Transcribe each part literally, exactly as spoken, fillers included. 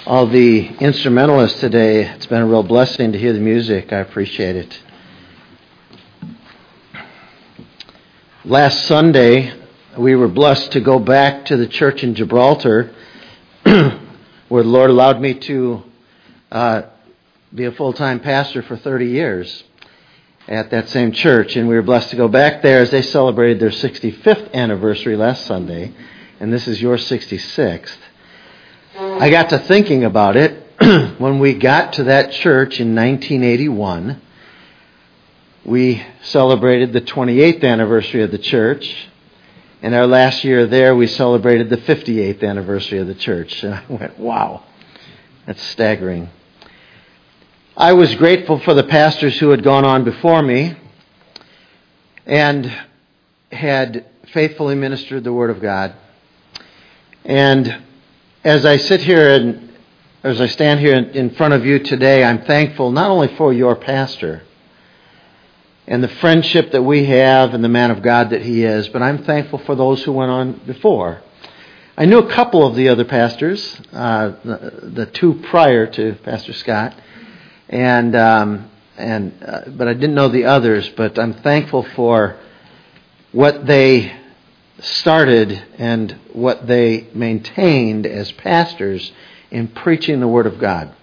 all the instrumentalists today. It's been a real blessing to hear the music. I appreciate it. Last Sunday, we were blessed to go back to the church in Gibraltar, where the Lord allowed me to uh, be a full-time pastor for thirty years at that same church. And we were blessed to go back there as they celebrated their sixty-fifth anniversary last Sunday. And this is your sixty-sixth. I got to thinking about it when we got to that church in nineteen eighty-one. We celebrated the twenty-eighth anniversary of the church. And our last year there, we celebrated the fifty-eighth anniversary of the church. And I went, wow, that's staggering. I was grateful for the pastors who had gone on before me and had faithfully ministered the Word of God. And as I sit here and as I stand here in front of you today, I'm thankful not only for your pastor and the friendship that we have and the man of God that he is, but I'm thankful for those who went on before. I knew a couple of the other pastors, uh, the, the two prior to Pastor Scott, and um, and uh, but I didn't know the others. But I'm thankful for what they started and what they maintained as pastors in preaching the Word of God.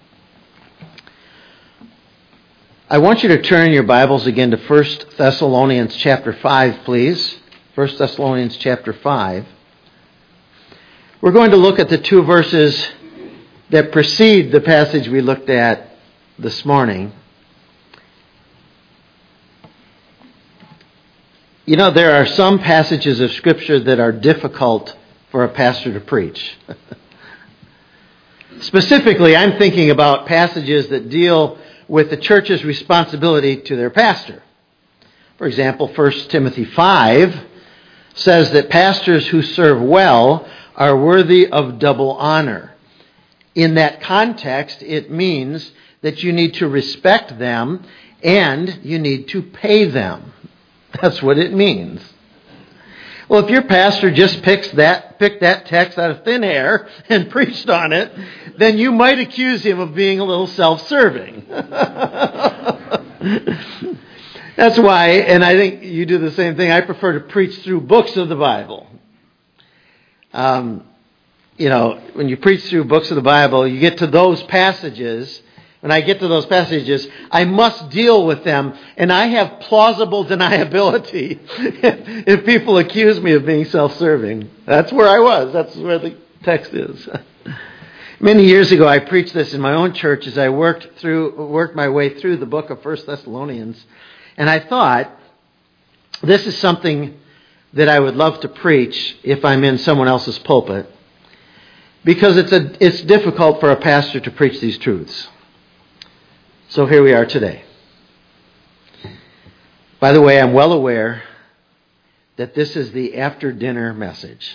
I want you to turn your Bibles again to First Thessalonians chapter five, please. First Thessalonians chapter five. We're going to look at the two verses that precede the passage we looked at this morning. You know, there are some passages of Scripture that are difficult for a pastor to preach. Specifically, I'm thinking about passages that deal with the church's responsibility to their pastor. For example, First Timothy five says that pastors who serve well are worthy of double honor. In that context, it means that you need to respect them and you need to pay them. That's what it means. Well, if your pastor just picks that, picked that text out of thin air and preached on it, then you might accuse him of being a little self-serving. That's why, and I think you do the same thing, I prefer to preach through books of the Bible. Um, you know, when you preach through books of the Bible, you get to those passages. When I get to those passages, I must deal with them, and I have plausible deniability if people accuse me of being self-serving. That's where I was. That's where the text is. Many years ago, I preached this in my own church as I worked through, worked my way through the book of First Thessalonians, and I thought, this is something that I would love to preach if I'm in someone else's pulpit, because it's a it's difficult for a pastor to preach these truths. So here we are today. By the way, I'm well aware that this is the after-dinner message.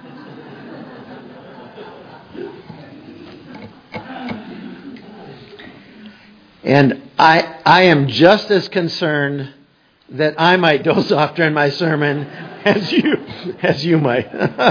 And I I am just as concerned that I might doze off during my sermon as you as you might.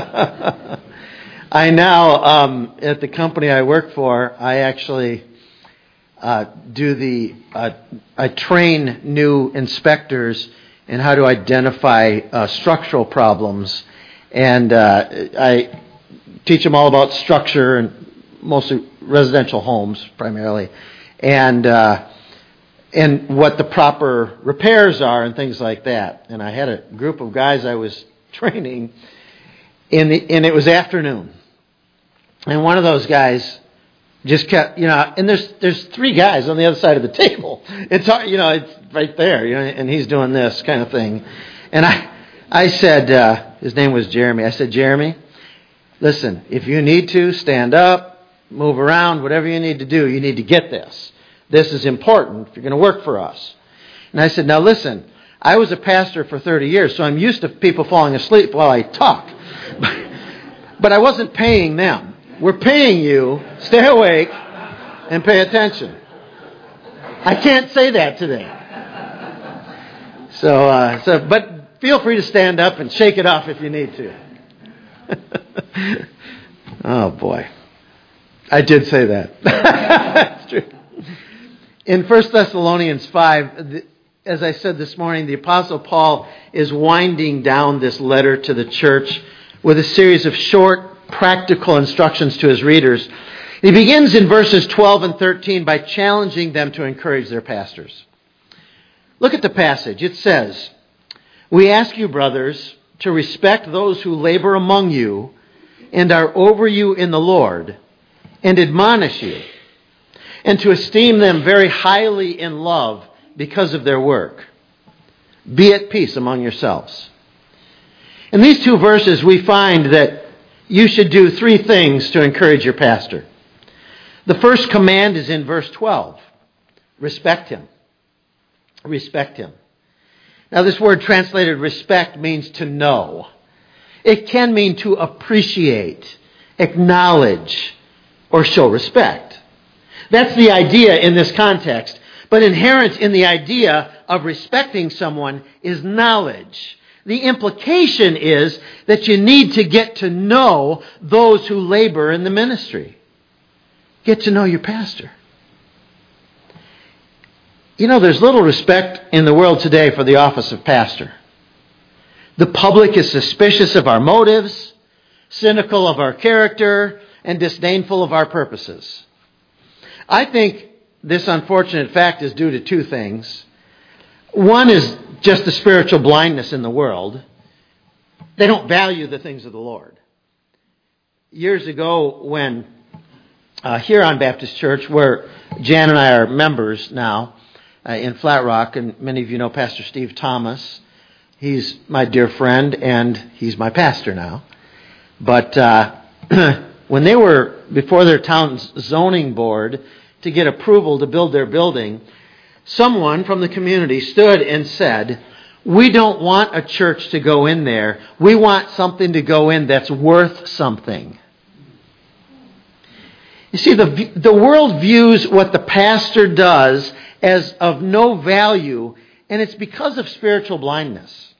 I now, um, at the company I work for, I actually Uh, do the, uh, I train new inspectors in how to identify uh, structural problems, and uh, I teach them all about structure and mostly residential homes primarily, and uh, and what the proper repairs are and things like that. And I had a group of guys I was training, in the, and it was afternoon, and one of those guys just kept, you know, and there's there's three guys on the other side of the table. It's hard, you know, it's right there, you know, and he's doing this kind of thing. And I I said, uh, his name was Jeremy. I said, Jeremy, listen, if you need to, stand up, move around, whatever you need to do, you need to get this. This is important if you're going to work for us. And I said, now listen, I was a pastor for thirty years, so I'm used to people falling asleep while I talk. But I wasn't paying them. We're paying you, stay awake, and pay attention. I can't say that today. So, uh, so, but feel free to stand up and shake it off if you need to. Oh, boy. I did say that. That's true. In First Thessalonians five, as I said this morning, the Apostle Paul is winding down this letter to the church with a series of short, practical instructions to his readers. He begins in verses twelve and thirteen by challenging them to encourage their pastors. Look at the passage. It says, "We ask you, brothers, to respect those who labor among you and are over you in the Lord and admonish you, and to esteem them very highly in love because of their work. Be at peace among yourselves." In these two verses, we find that you should do three things to encourage your pastor. The first command is in verse twelve. Respect him. Respect him. Now, this word translated respect means to know. It can mean to appreciate, acknowledge, or show respect. That's the idea in this context. But inherent in the idea of respecting someone is knowledge. The implication is that you need to get to know those who labor in the ministry. Get to know your pastor. You know, there's little respect in the world today for the office of pastor. The public is suspicious of our motives, cynical of our character, and disdainful of our purposes. I think this unfortunate fact is due to two things. One is just the spiritual blindness in the world. They don't value the things of the Lord. Years ago, when uh, Huron Baptist Church, where Jan and I are members now, uh, in Flat Rock, and many of you know Pastor Steve Thomas. He's my dear friend, and he's my pastor now. But uh, when they were before their town's zoning board to get approval to build their building, someone from the community stood and said, "We don't want a church to go in there. We want something to go in that's worth something." You see, the, the world views what the pastor does as of no value, and it's because of spiritual blindness.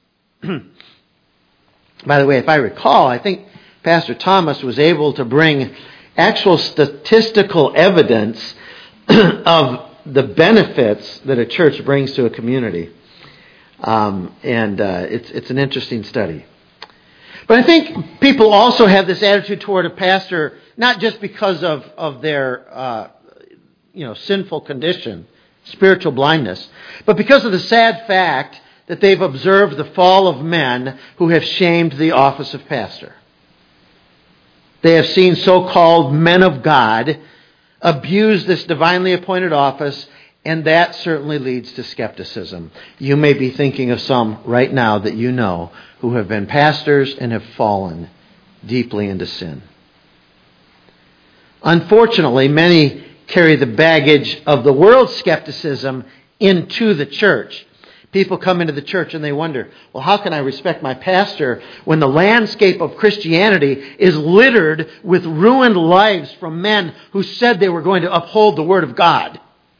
By the way, if I recall, I think Pastor Thomas was able to bring actual statistical evidence of the benefits that a church brings to a community. Um, and uh, it's, it's an interesting study. But I think people also have this attitude toward a pastor, not just because of, of their uh, you know, sinful condition, spiritual blindness, but because of the sad fact that they've observed the fall of men who have shamed the office of pastor. They have seen so-called men of God abuse this divinely appointed office, and that certainly leads to skepticism. You may be thinking of some right now that you know who have been pastors and have fallen deeply into sin. Unfortunately, many carry the baggage of the world's skepticism into the church. People come into the church and they wonder, well, how can I respect my pastor when the landscape of Christianity is littered with ruined lives from men who said they were going to uphold the Word of God?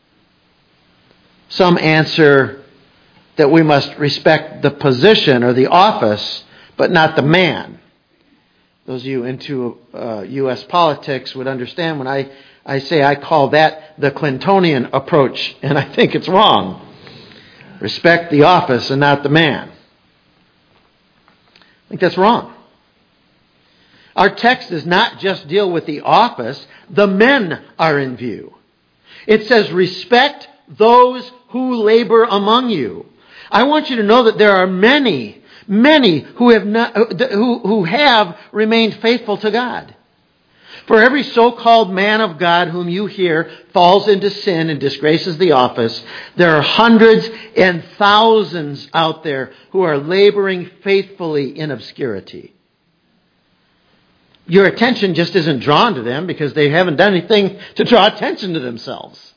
Some answer that we must respect the position or the office, but not the man. Those of you into uh, U S politics would understand when I, I say I call that the Clintonian approach, and I think it's wrong. Respect the office and not the man. I think that's wrong. Our text does not just deal with the office. The men are in view. It says, respect those who labor among you. I want you to know that there are many, many who have not, who, who have remained faithful to God. For every so-called man of God whom you hear falls into sin and disgraces the office, there are hundreds and thousands out there who are laboring faithfully in obscurity. Your attention just isn't drawn to them because they haven't done anything to draw attention to themselves.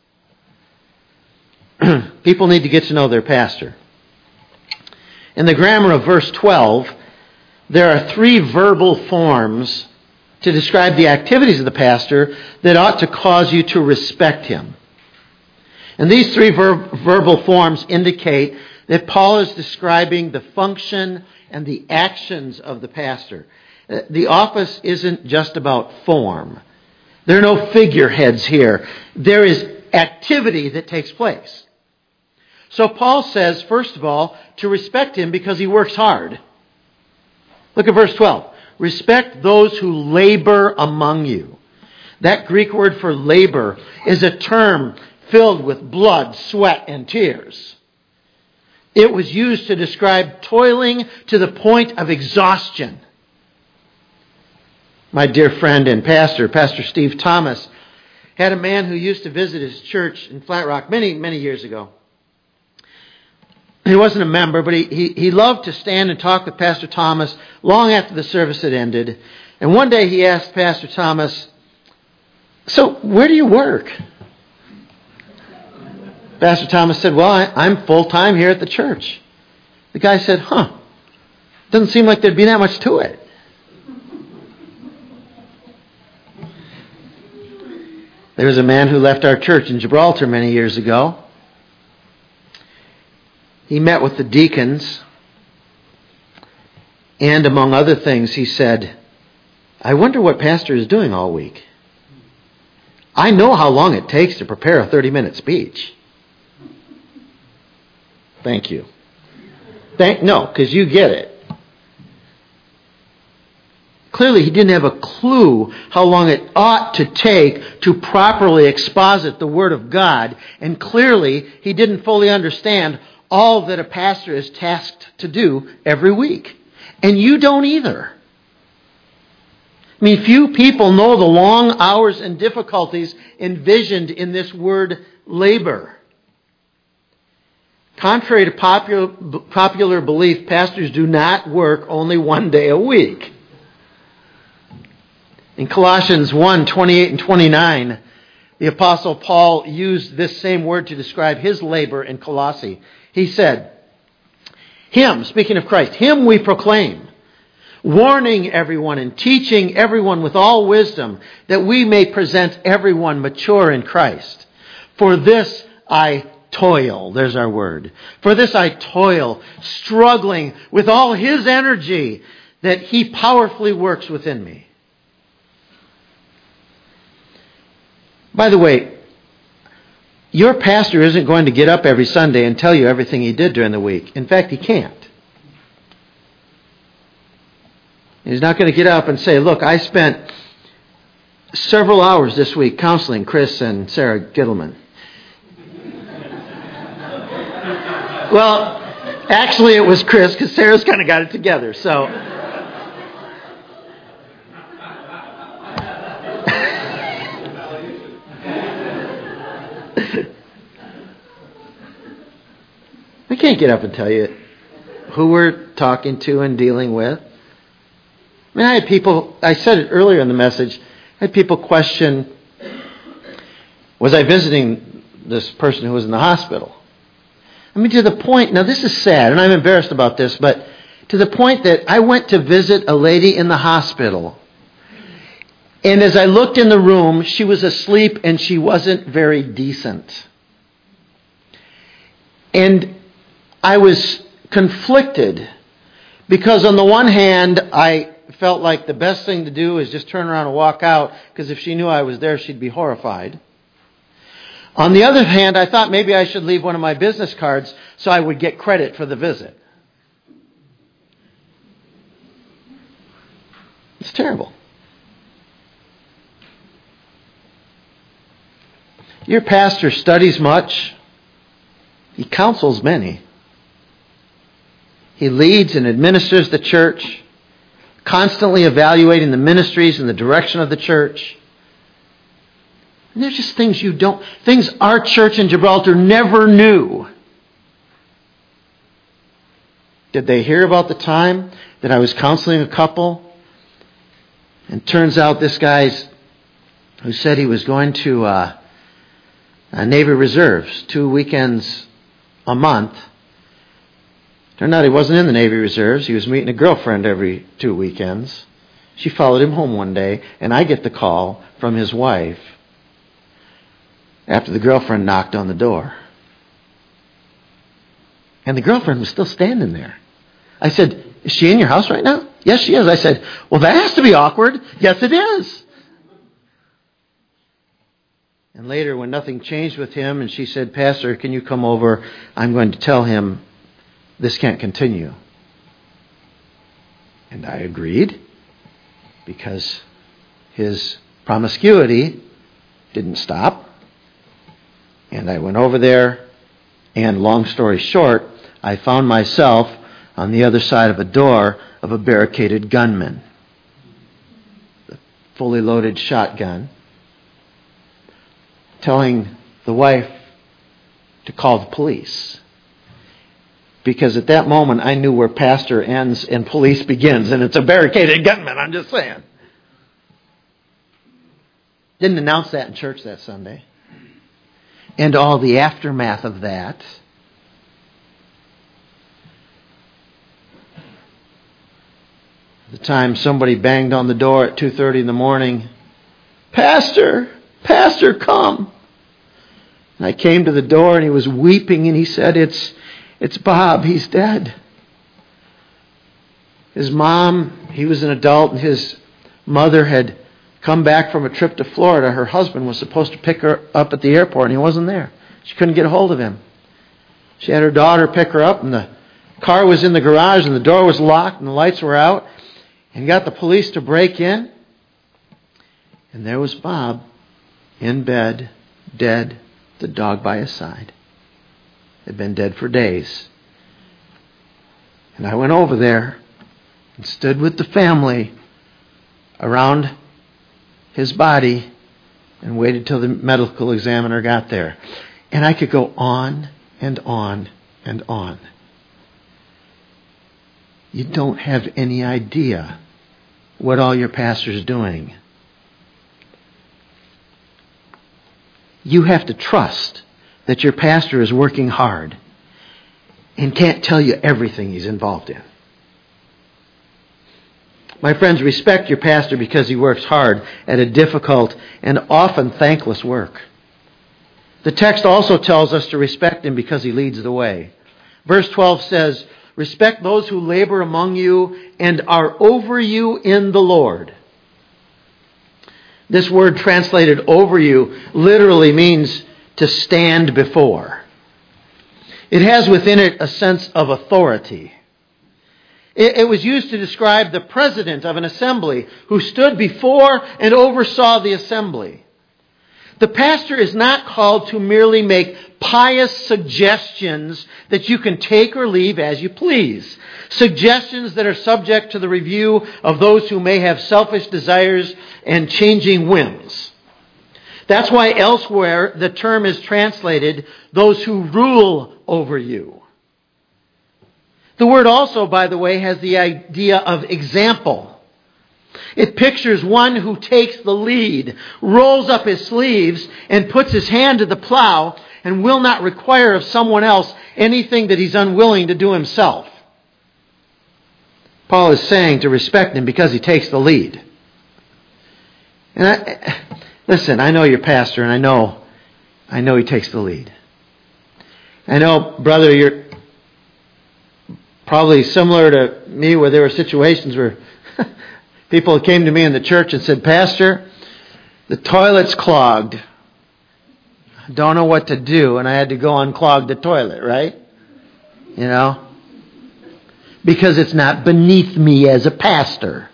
People need to get to know their pastor. In the grammar of verse twelve, there are three verbal forms to describe the activities of the pastor that ought to cause you to respect him. And these three ver- verbal forms indicate that Paul is describing the function and the actions of the pastor. The office isn't just about form. There are no figureheads here. There is activity that takes place. So Paul says, first of all, to respect him because he works hard. Look at verse twelve. Respect those who labor among you. That Greek word for labor is a term filled with blood, sweat, and tears. It was used to describe toiling to the point of exhaustion. My dear friend and pastor, Pastor Steve Thomas, had a man who used to visit his church in Flat Rock many, many years ago. He wasn't a member, but he, he, he loved to stand and talk with Pastor Thomas long after the service had ended. And one day he asked Pastor Thomas, "So, where do you work?" Pastor Thomas said, "Well, I, I'm full-time here at the church." The guy said, "Huh, doesn't seem like there'd be that much to it." There was a man who left our church in Gibraltar many years ago. He met with the deacons, and among other things, he said, "I wonder what pastor is doing all week. I know how long it takes to prepare a thirty-minute speech." Thank you. Thank no, because you get it. Clearly, he didn't have a clue how long it ought to take to properly exposit the Word of God, and clearly, he didn't fully understand all that a pastor is tasked to do every week. And you don't either. I mean, few people know the long hours and difficulties envisioned in this word labor. Contrary to popular, popular belief, pastors do not work only one day a week. In Colossians one, twenty-eight and twenty-nine, the Apostle Paul used this same word to describe his labor in Colossae. He said, "Him," speaking of Christ, "Him we proclaim, warning everyone and teaching everyone with all wisdom, that we may present everyone mature in Christ. For this I toil," there's our word, "for this I toil, struggling with all His energy that He powerfully works within me." By the way, your pastor isn't going to get up every Sunday and tell you everything he did during the week. In fact, he can't. He's not going to get up and say, "Look, I spent several hours this week counseling Chris and Sarah Gittleman." Well, actually it was Chris, because Sarah's kind of got it together, so... We can't get up and tell you who we're talking to and dealing with. I mean, I had people, I said it earlier in the message, I had people question, was I visiting this person who was in the hospital? I mean, to the point, now this is sad, and I'm embarrassed about this, but to the point that I went to visit a lady in the hospital, and as I looked in the room, she was asleep and she wasn't very decent. And I was conflicted because on the one hand, I felt like the best thing to do is just turn around and walk out, because if she knew I was there, she'd be horrified. On the other hand, I thought maybe I should leave one of my business cards so I would get credit for the visit. It's terrible. Your pastor studies much. He counsels many. He leads and administers the church, constantly evaluating the ministries and the direction of the church. And there's just things you don't, things our church in Gibraltar never knew. Did they hear about the time that I was counseling a couple? And turns out this guy's, who said he was going to uh, uh, Navy Reserves two weekends a month. Turned out he wasn't in the Navy Reserves. He was meeting a girlfriend every two weekends. She followed him home one day, and I get the call from his wife after the girlfriend knocked on the door. And the girlfriend was still standing there. I said, "Is she in your house right now?" "Yes, she is." I said, "Well, that has to be awkward." "Yes, it is." And later, when nothing changed with him, and she said, Pastor, can you come over? I'm going to tell him this can't continue. And I agreed, because his promiscuity didn't stop. And I went over there, and long story short, I found myself on the other side of a door of a barricaded gunman. A fully loaded shotgun. Telling the wife to call the police. Because at that moment I knew where pastor ends and police begins, and it's a barricaded gunman, I'm just saying. Didn't announce that in church that Sunday. And all the aftermath of that. The time somebody banged on the door at two thirty in the morning. Pastor, Pastor, come. And I came to the door and he was weeping and he said, it's, it's Bob, he's dead. His mom, he was an adult, and his mother had come back from a trip to Florida. Her husband was supposed to pick her up at the airport and he wasn't there. She couldn't get a hold of him. She had her daughter pick her up and the car was in the garage and the door was locked and the lights were out, and got the police to break in. And there was Bob in bed, dead, the dog by his side. Had been dead for days. And I went over there and stood with the family around his body and waited till the medical examiner got there. And I could go on and on and on. You don't have any idea what all your pastor's doing. You have to trust that your pastor is working hard and can't tell you everything he's involved in. My friends, respect your pastor because he works hard at a difficult and often thankless work. The text also tells us to respect him because he leads the way. Verse twelve says, respect those who labor among you and are over you in the Lord. This word translated over you literally means to stand before. It has within it a sense of authority. It, it was used to describe the president of an assembly who stood before and oversaw the assembly. The pastor is not called to merely make pious suggestions that you can take or leave as you please. Suggestions that are subject to the review of those who may have selfish desires and changing whims. That's why elsewhere the term is translated, those who rule over you. The word also, by the way, has the idea of example. It pictures one who takes the lead, rolls up his sleeves, and puts his hand to the plow, and will not require of someone else anything that he's unwilling to do himself. Paul is saying to respect him because he takes the lead. And I, listen, I know your pastor, and I know, I know he takes the lead. I know, brother, you're probably similar to me, where there were situations where people came to me in the church and said, Pastor, the toilet's clogged. I don't know what to do. And I had to go unclog the toilet, right? You know? Because it's not beneath me as a pastor.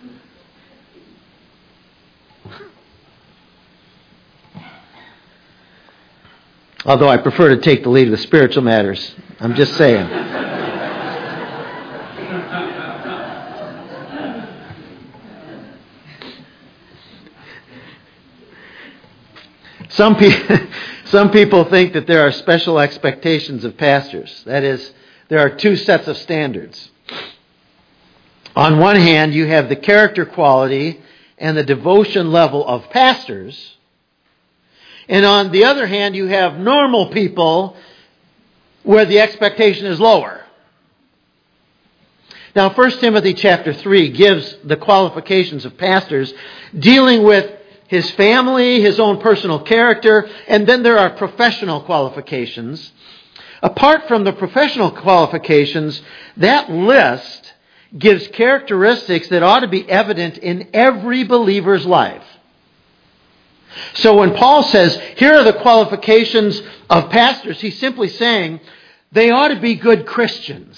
Although I prefer to take the lead with spiritual matters. I'm just saying. Some, pe- some people think that there are special expectations of pastors. That is, there are two sets of standards. On one hand, you have the character quality and the devotion level of pastors. And on the other hand, you have normal people where the expectation is lower. Now, First Timothy chapter three gives the qualifications of pastors, dealing with his family, his own personal character, and then there are professional qualifications. Apart from the professional qualifications, that list gives characteristics that ought to be evident in every believer's life. So when Paul says, here are the qualifications of pastors, he's simply saying they ought to be good Christians.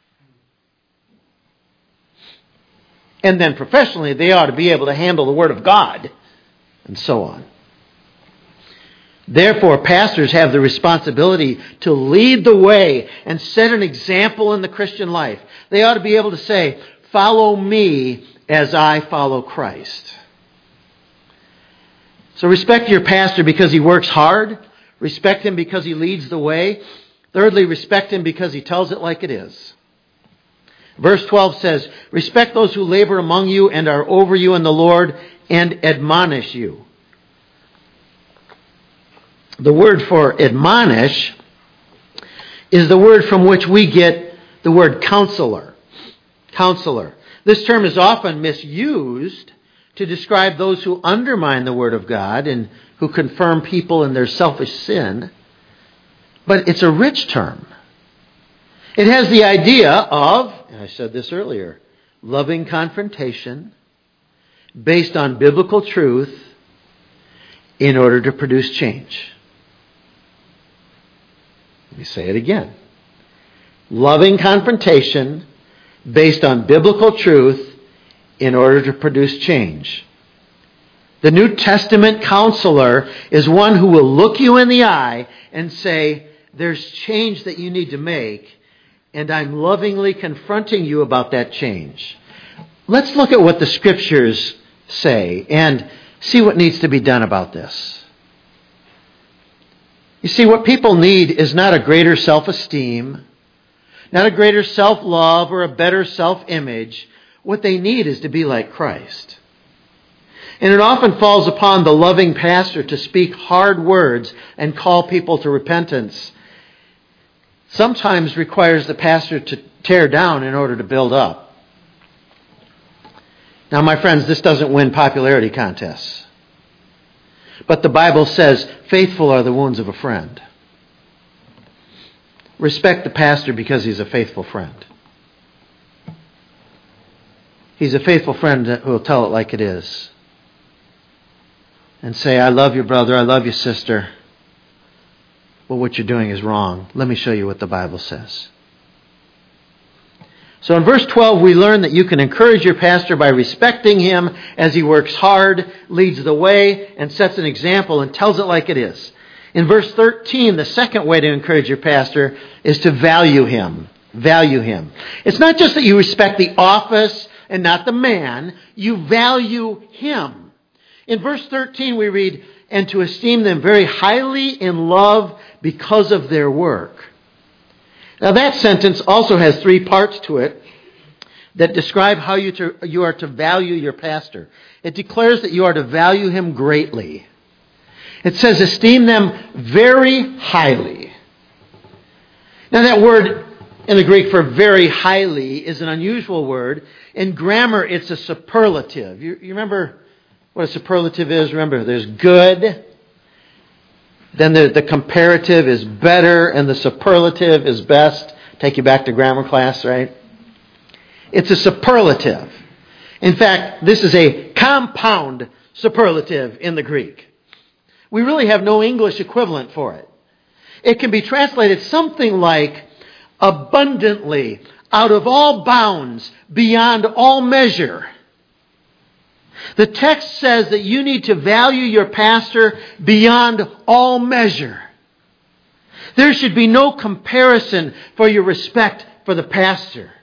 And then professionally, they ought to be able to handle the Word of God, and so on. Therefore, pastors have the responsibility to lead the way and set an example in the Christian life. They ought to be able to say, follow me as I follow Christ. So respect your pastor because he works hard. Respect him because he leads the way. Thirdly, respect him because he tells it like it is. Verse twelve says, respect those who labor among you and are over you in the Lord and admonish you. The word for admonish is the word from which we get the word counselor. Counselor. This term is often misused to describe those who undermine the Word of God and who confirm people in their selfish sin. But it's a rich term. It has the idea of, and I said this earlier, loving confrontation based on biblical truth in order to produce change. Let me say it again. Loving confrontation based on biblical truth in order to produce change. The New Testament counselor is one who will look you in the eye and say, there's change that you need to make, and I'm lovingly confronting you about that change. Let's look at what the Scriptures say and see what needs to be done about this. You see, what people need is not a greater self-esteem, not a greater self-love or a better self-image. What they need is to be like Christ. And it often falls upon the loving pastor to speak hard words and call people to repentance. Sometimes requires the pastor to tear down in order to build up. Now, my friends, this doesn't win popularity contests. But the Bible says, faithful are the wounds of a friend. Respect the pastor because he's a faithful friend. He's a faithful friend who will tell it like it is. And say, I love you, brother, I love you, sister. Well, what you're doing is wrong. Let me show you what the Bible says. So in verse twelve, we learn that you can encourage your pastor by respecting him as he works hard, leads the way, and sets an example and tells it like it is. In verse thirteen, the second way to encourage your pastor is to value him. Value him. It's not just that you respect the office and not the man. You value him. In verse thirteen, we read, and to esteem them very highly in love because of their work. Now that sentence also has three parts to it that describe how you, to, you are to value your pastor. It declares that you are to value him greatly. It says esteem them very highly. Now that word in the Greek for very highly is an unusual word. In grammar, it's a superlative. You, you remember what a superlative is? Remember, there's good. Then the, the comparative is better, and the superlative is best. Take you back to grammar class, right? It's a superlative. In fact, this is a compound superlative in the Greek. We really have no English equivalent for it. It can be translated something like abundantly, out of all bounds, beyond all measure. The text says that you need to value your pastor beyond all measure. There should be no comparison for your respect for the pastor.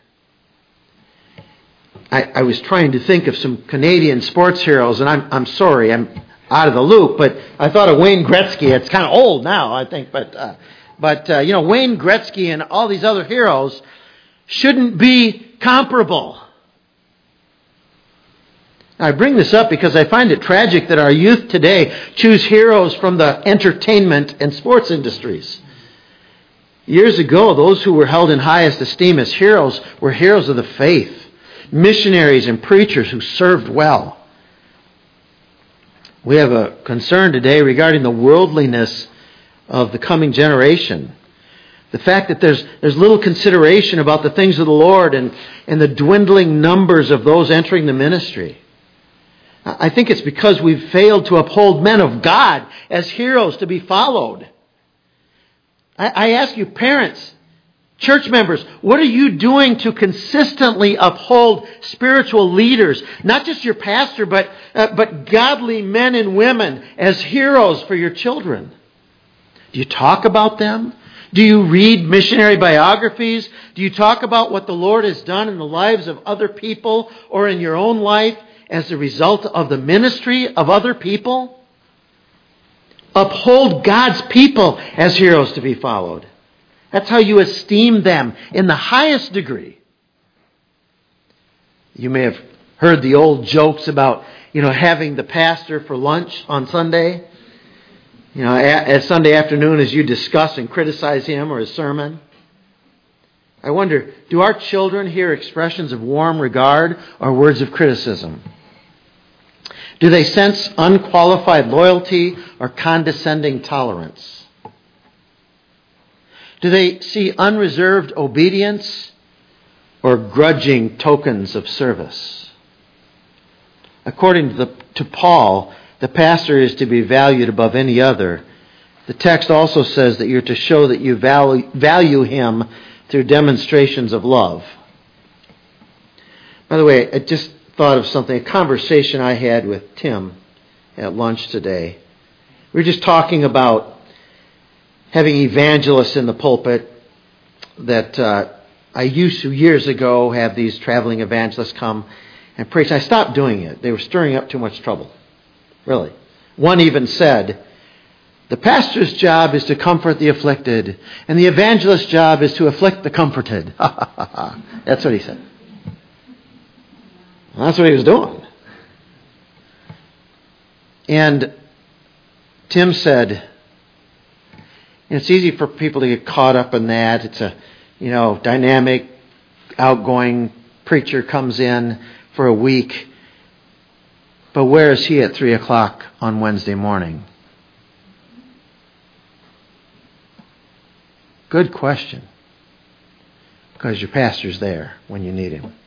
I, I was trying to think of some Canadian sports heroes, and I'm I'm sorry, I'm out of the loop, but I thought of Wayne Gretzky. It's kind of old now, I think, but uh, but uh, you know, Wayne Gretzky and all these other heroes shouldn't be comparable. I bring this up because I find it tragic that our youth today choose heroes from the entertainment and sports industries. Years ago, those who were held in highest esteem as heroes were heroes of the faith, missionaries and preachers who served well. We have a concern today regarding the worldliness of the coming generation. The fact that there's there's little consideration about the things of the Lord and, and the dwindling numbers of those entering the ministry. I think it's because we've failed to uphold men of God as heroes to be followed. I, I ask you, parents, church members, what are you doing to consistently uphold spiritual leaders? Not just your pastor, but, uh, but godly men and women as heroes for your children. Do you talk about them? Do you read missionary biographies? Do you talk about what the Lord has done in the lives of other people or in your own life as a result of the ministry of other people? Uphold God's people as heroes to be followed. That's how you esteem them in the highest degree. You may have heard the old jokes about, you know, having the pastor for lunch on Sunday. You know, at Sunday afternoon as you discuss and criticize him or his sermon. I wonder, do our children hear expressions of warm regard or words of criticism? Do they sense unqualified loyalty or condescending tolerance? Do they see unreserved obedience or grudging tokens of service? According to, the, to Paul, the pastor is to be valued above any other. The text also says that you're to show that you value, value him through demonstrations of love. By the way, I just thought of something, a conversation I had with Tim at lunch today. We were just talking about having evangelists in the pulpit that uh, I used to years ago have these traveling evangelists come and preach. I stopped doing it. They were stirring up too much trouble. Really. One even said, the pastor's job is to comfort the afflicted, and the evangelist's job is to afflict the comforted. That's what he said. That's what he was doing. And Tim said, it's easy for people to get caught up in that. It's a, you know, dynamic, outgoing preacher comes in for a week. But where is he at three o'clock on Wednesday morning? Good question. Because your pastor's there when you need him.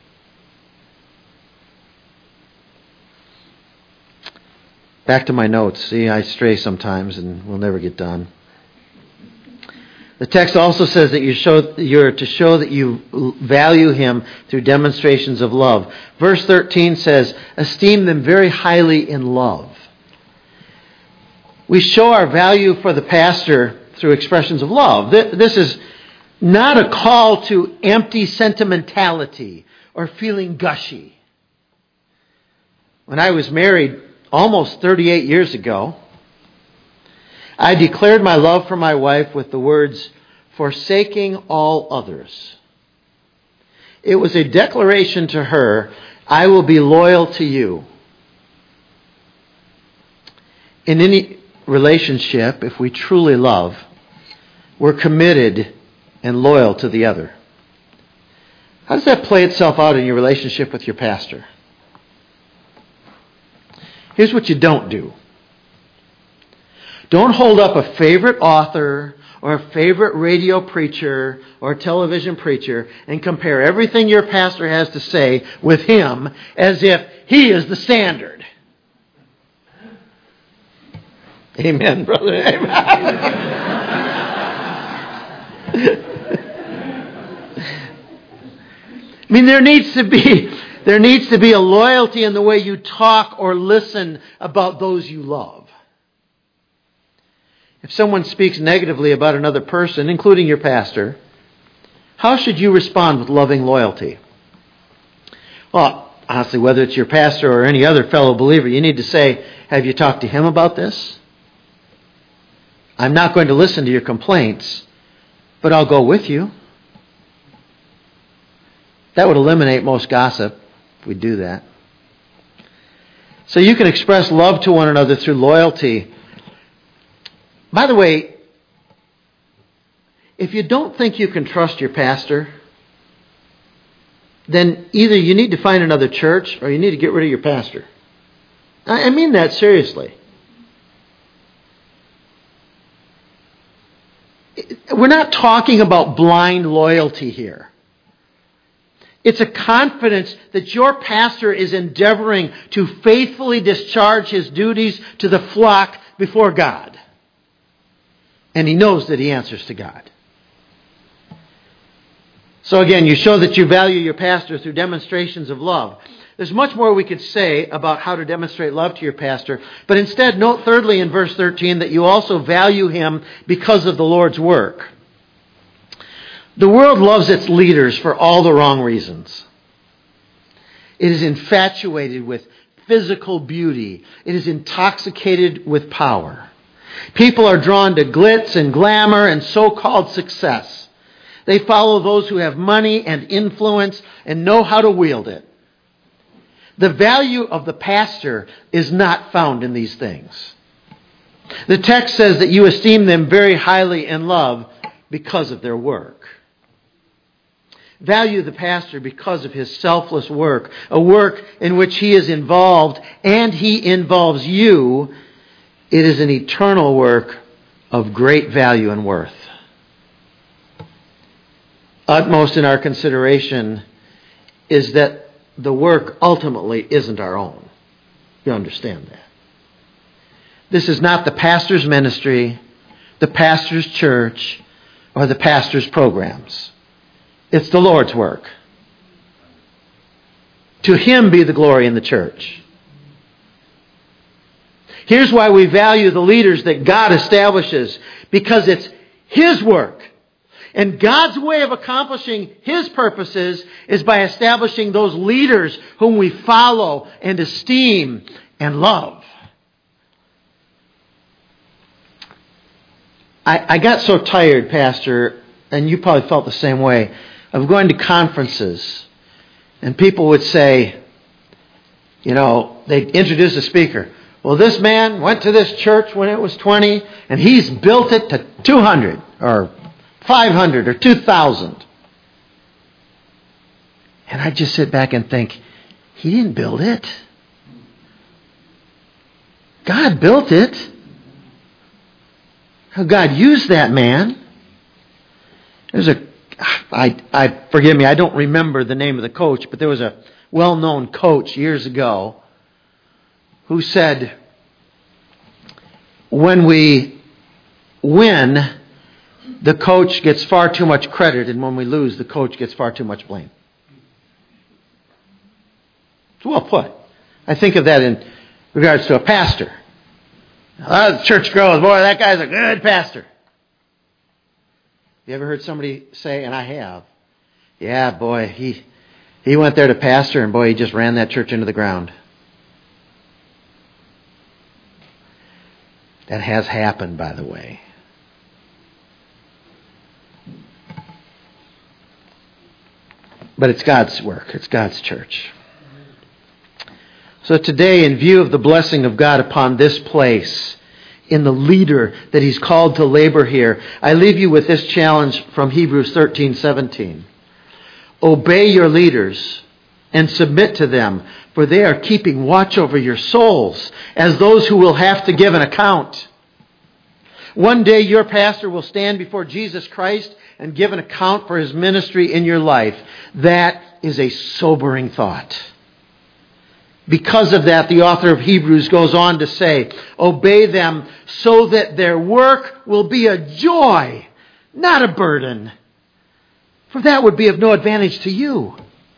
Back to my notes. See, I stray sometimes and we'll never get done. The text also says that you show, you're to show that you value him through demonstrations of love. Verse thirteen says, esteem them very highly in love. We show our value for the pastor through expressions of love. This is not a call to empty sentimentality or feeling gushy. When I was married almost thirty-eight years ago, I declared my love for my wife with the words, forsaking all others. It was a declaration to her, I will be loyal to you. In any relationship, if we truly love, we're committed and loyal to the other. How does that play itself out in your relationship with your pastor? Here's what you don't do. Don't hold up a favorite author or a favorite radio preacher or television preacher and compare everything your pastor has to say with him as if he is the standard. Amen, brother. Amen. I mean, there needs to be there needs to be a loyalty in the way you talk or listen about those you love. If someone speaks negatively about another person, including your pastor, how should you respond with loving loyalty? Well, honestly, whether it's your pastor or any other fellow believer, you need to say, have you talked to him about this? I'm not going to listen to your complaints, but I'll go with you. That would eliminate most gossip if we do that. So you can express love to one another through loyalty. By the way, if you don't think you can trust your pastor, then either you need to find another church or you need to get rid of your pastor. I mean that seriously. We're not talking about blind loyalty here. It's a confidence that your pastor is endeavoring to faithfully discharge his duties to the flock before God. And he knows that he answers to God. So again, you show that you value your pastor through demonstrations of love. There's much more we could say about how to demonstrate love to your pastor. But instead, note thirdly in verse thirteen that you also value him because of the Lord's work. The world loves its leaders for all the wrong reasons. It is infatuated with physical beauty. It is intoxicated with power. People are drawn to glitz and glamour and so-called success. They follow those who have money and influence and know how to wield it. The value of the pastor is not found in these things. The text says that you esteem them very highly in love because of their work. Value the pastor because of his selfless work, a work in which he is involved and he involves you. It is an eternal work of great value and worth. Utmost in our consideration is that the work ultimately isn't our own. You understand that. This is not the pastor's ministry, the pastor's church, or the pastor's programs. It's the Lord's work. To him be the glory in the church. Here's why we value the leaders that God establishes. Because it's his work. And God's way of accomplishing his purposes is by establishing those leaders whom we follow and esteem and love. I, I got so tired, Pastor, and you probably felt the same way, of going to conferences. And people would say, you know, they'd introduce a speaker. Well, this man went to this church when it was twenty, and he's built it to two hundred or five hundred or two thousand. And I just sit back and think, he didn't build it. God built it. How God used that man. There's a, I, I, forgive me, I don't remember the name of the coach, but there was a well-known coach years ago who said, when we win, the coach gets far too much credit, and when we lose, the coach gets far too much blame. It's well put. I think of that in regards to a pastor. Oh, the church grows. Boy, that guy's a good pastor. You ever heard somebody say, and I have, yeah, boy, he he went there to pastor, and boy, he just ran that church into the ground. That has happened, by the way. But it's God's work. It's God's church. So today, in view of the blessing of God upon this place, in the leader that he's called to labor here, I leave you with this challenge from Hebrews thirteen seventeen. Obey your leaders and submit to them, for they are keeping watch over your souls as those who will have to give an account. One day your pastor will stand before Jesus Christ and give an account for his ministry in your life. That is a sobering thought. Because of that, the author of Hebrews goes on to say, obey them so that their work will be a joy, not a burden. For that would be of no advantage to you.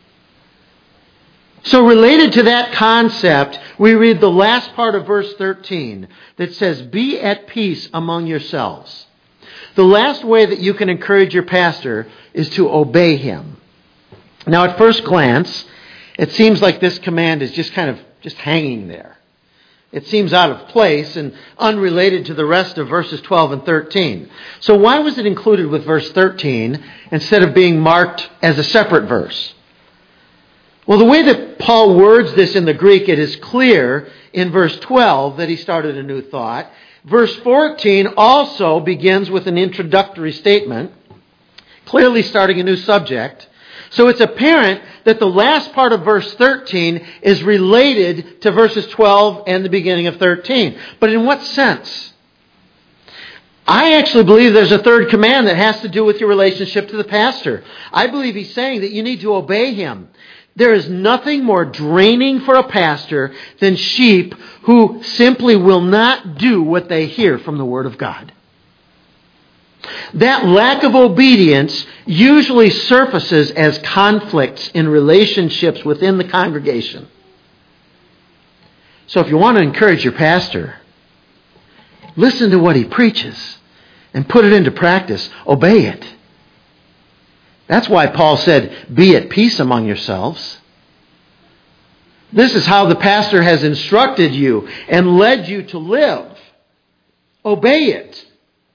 So related to that concept, we read the last part of verse thirteen that says, be at peace among yourselves. The last way that you can encourage your pastor is to obey him. Now, at first glance, it seems like this command is just kind of just hanging there. It seems out of place and unrelated to the rest of verses twelve and thirteen. So why was it included with verse thirteen instead of being marked as a separate verse? Well, the way that Paul words this in the Greek, it is clear in verse twelve that he started a new thought. Verse fourteen also begins with an introductory statement, clearly starting a new subject. So it's apparent that the last part of verse thirteen is related to verses twelve and the beginning of thirteen. But in what sense? I actually believe there's a third command that has to do with your relationship to the pastor. I believe he's saying that you need to obey him. There is nothing more draining for a pastor than sheep who simply will not do what they hear from the Word of God. That lack of obedience usually surfaces as conflicts in relationships within the congregation. So if you want to encourage your pastor, listen to what he preaches and put it into practice. Obey it. That's why Paul said, be at peace among yourselves. This is how the pastor has instructed you and led you to live. Obey it.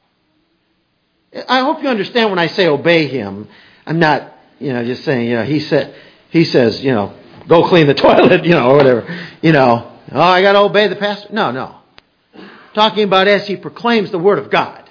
I hope you understand when I say obey him, I'm not, you know, just saying, you know, he said, he says, you know, go clean the toilet, you know, or whatever. You know, oh, I got to obey the pastor. No, no. Talking about as he proclaims the Word of God.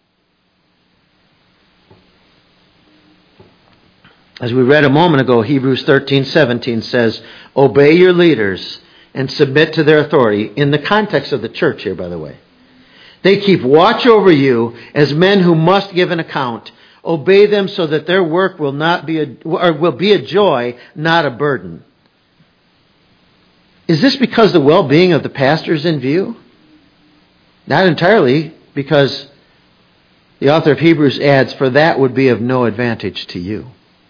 As we read a moment ago, Hebrews thirteen seventeen says, obey your leaders and submit to their authority. In the context of the church here, by the way. They keep watch over you as men who must give an account. Obey them so that their work will not be a, or will be a joy, not a burden. Is this because the well-being of the pastor is in view? Not entirely, because the author of Hebrews adds, for that would be of no advantage to you.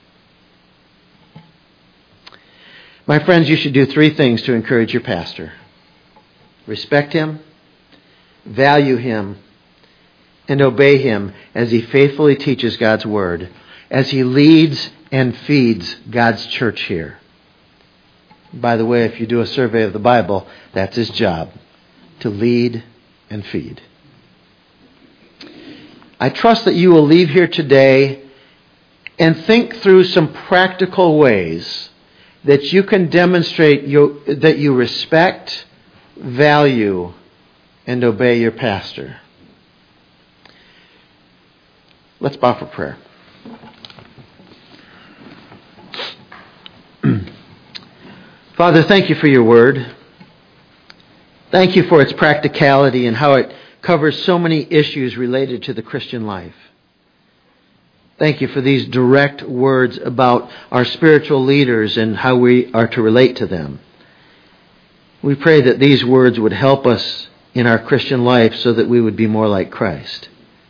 My friends, you should do three things to encourage your pastor. Respect him, value him, and obey him as he faithfully teaches God's Word, as he leads and feeds God's church here. By the way, if you do a survey of the Bible, that's his job, to lead and feed. I trust that you will leave here today and think through some practical ways that you can demonstrate you, that you respect, value, and obey your pastor. Let's bow for prayer. Father, thank you for your Word. Thank you for its practicality and how it covers so many issues related to the Christian life. Thank you for these direct words about our spiritual leaders and how we are to relate to them. We pray that these words would help us in our Christian life so that we would be more like Christ.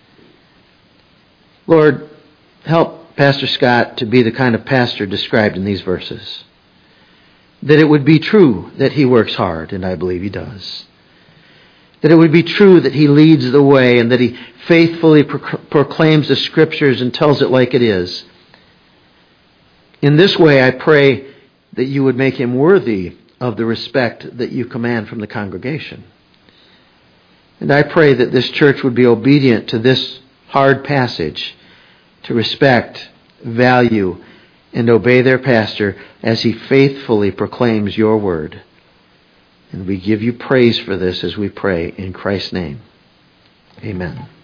Lord, help Pastor Scott to be the kind of pastor described in these verses. That it would be true that he works hard, and I believe he does. That it would be true that he leads the way and that he faithfully pro- proclaims the Scriptures and tells it like it is. In this way, I pray that you would make him worthy of the respect that you command from the congregation. And I pray that this church would be obedient to this hard passage to respect, value, and obey their pastor as he faithfully proclaims your word. And we give you praise for this as we pray in Christ's name. Amen.